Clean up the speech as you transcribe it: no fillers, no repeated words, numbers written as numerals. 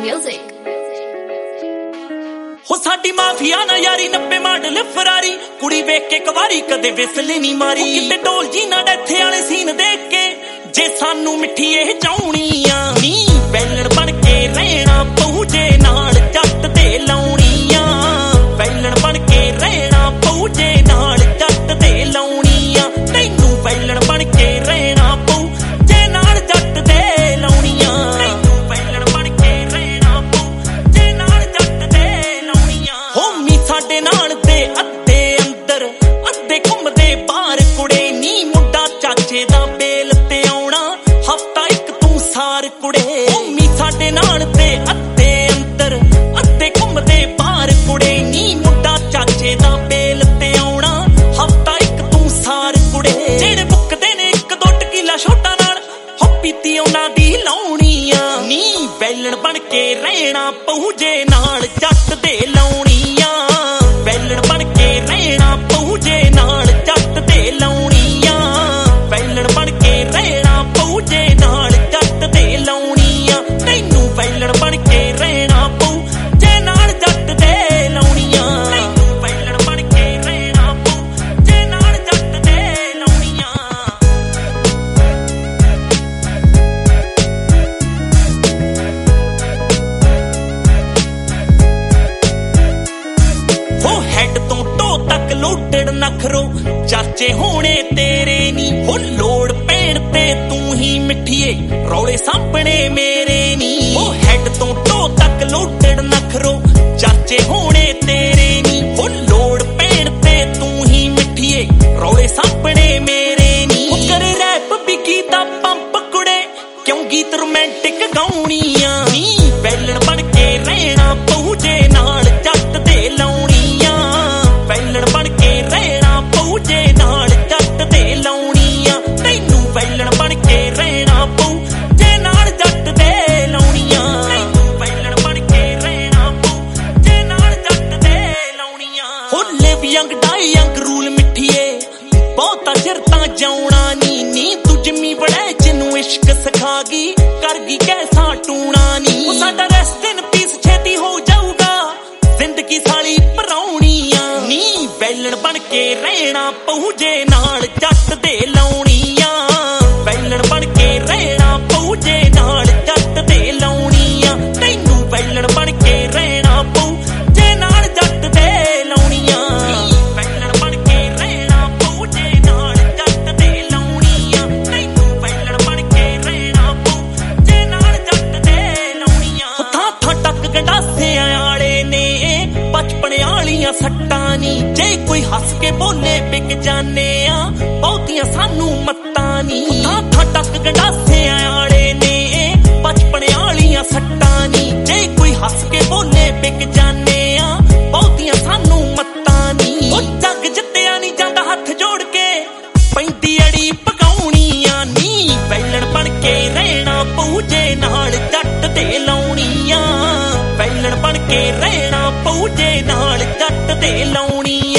music. हो साडी mafia ना यारी 90 मॉडल फरारी कुड़ी वेख के कवारी कदे विसले नहीं मारी किते ढोल जी ना डेथे वाले सीन देख के जे सानू मिठी एह चाउणियां नी बैलण बन के रहना पऊ जे नाल जट दे लाउणियां बैलण बन के रहना पऊ जे नाल जट दे लाउणियां तैनू बैलण बन के रहना पऊ जे नाल जट दे लाउणियां तैनू बैलण बन के रहना पऊ जे नाल जट दे लाउणियां होमी साडे नाल दे अद्धे अंदर अद्धे घुमदे बाहर कुड़े नी मुंडा चाचे दा बेल ते आउणा हफ्ता एक तू सार कुड़े होमी साडे नाल दे अद्धे अंदर अद्धे घुमदे बाहर कुड़े नी मुंडा चाचे दा बेल ते आउणा हफ्ता एक तू सार कुड़े जेड़े बुकदे ने एक दो टकीला छोटा नाल हो पीती उन्हां दी लाउणियां नी बैलण बन के रहना पऊ जे नाल जट दे लाउणियां बैलण बन के रहना पऊ जे नाल जट दे लाउणियां बैलण बन के रहना पऊ जे नाल जट दे लाउणियां तैनू बैलण बन के रहना पऊ जे नाल जट दे लाउणियां तैनू बैलण बन के रहना पऊ जे नाल जट दे लाउणियां हो हेड तो टो तक लोटड़ नखरो चाचे होने तेरे नी हो लोड़ पैण ते तू ही मिठिए रौले सामने मेरे नी हो हेड तो टो तक लोटड़ नखरो चाचे होने तेरे नी हो लोड़ पैण ते तू ही मिठिए रौले सामने मेरे नी हो करे रैप भी गीता पंप कुड़े क्यों गीत रोमांटिक गाउणियां नी बैलण बन के रहना पऊ जे नाल जट दे लाउणियां बैलण बन के रहना पऊ जे नाल जट दे लाउणियां तैनू बैलण बन के रहना पऊ जे नाल जट दे लाउणियां तैनू बैलण बन के रहना पऊ जे नाल जट दे लाउणियां हो live young die young rule मिठिए बहुता चिर तां जाउणा नी तू जिम्मी बड़े जिन्नू इश्क सिखा गई कर गई कैसा टूणा नी ओ साडा रेस्ट इन पीस छेती हो जाऊगा जिंदगी साली पराउणियां नी बैलण बन के रहना पऊ जे नाल जट दे लाउणियां बैलण बन के रहना पऊ जे नाल जट दे लाउणियां तैनू बैलण बन के रहना पऊ जे नाल जट दे लाउणियां बैलण बन के रहना पऊ जे नाल जट दे लाउणियां तैनू बैलण बन के रहना पऊ जे नाल जट दे लाउणियां थां थां टक गंडासे आले ने बचपने आलियां सट्टां नी जे कोई हस के बोले बिक जाने आ बहुतियां सानू मत्तां नी थां थां टक गंडासे आले ने बचपने आलियां सट्टां नी जे कोई हस के बोले बिक जाने आ बहुतियां सानू मत्तां नी ओ जग जित्तिया नी जांदा हत्थ जोड़ के पैंदी अड़ी पकाउणियां नी बैलण बन के रहना पऊ जे नाल जट दे लाउणियां बैलण बन के रहना पऊ जे नाल जट दे लाउणियां